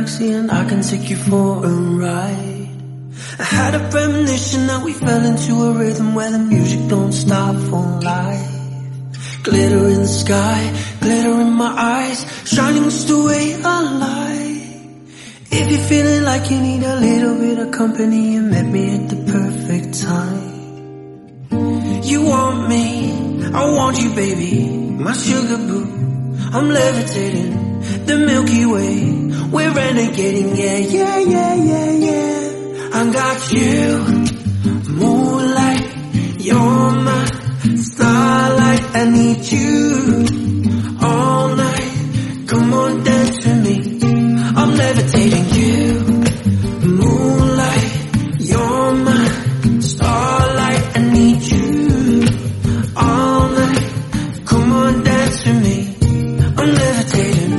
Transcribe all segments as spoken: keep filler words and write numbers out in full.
galaxy and I can take you for a ride. I had a premonition that we fell into a rhythm where the music don't stop for life. Glitter in the sky, glitter in my eyes, shining just the way I like. If you're feeling like you need a little bit of company, you met me at the perfect time. You want me, I want you baby, my sugar boo. I'm levitating, the Milky Way, we're renegading, yeah, yeah, yeah, yeah, yeah. I got you, moonlight, you're my starlight. I need you all night, come on dance with me. I'm levitating you, moonlight, you're my starlight. I need you all night, come on dance with me. I'm levitating.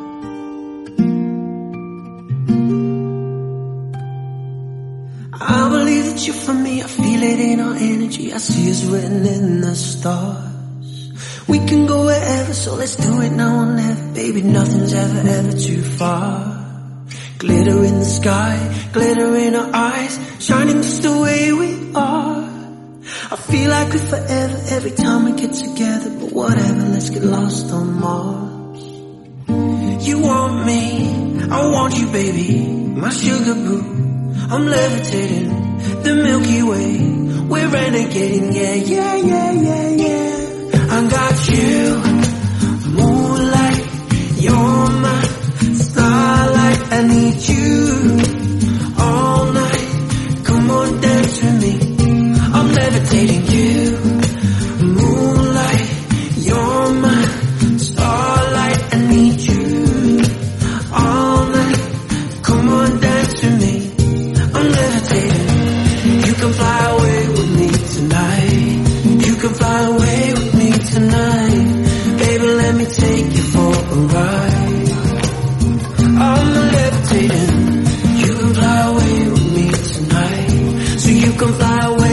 I believe that you're for me, I feel it in our energy, I see us written in the stars. We can go wherever, so let's do it now or never. Baby, nothing's ever, ever too far. Glitter in the sky, glitter in our eyes, shining just the way we are. I feel like we're forever every time we get together, but whatever, let's get lost on Mars. You want me, I want you baby, my sugar boo. I'm levitating, the Milky Way, we're renegading, yeah, yeah, yeah, yeah, yeah. I got you, moonlight, you're my starlight. I need you all night, come on dance with me. I'm levitating you, moonlight, you're my starlight. I need you all night, come on dance with me. I'm levitating, you can fly away with me tonight. You can fly away with me tonight. Baby, let me take you for a ride. I'm levitating, you can fly away with me tonight. So you can fly away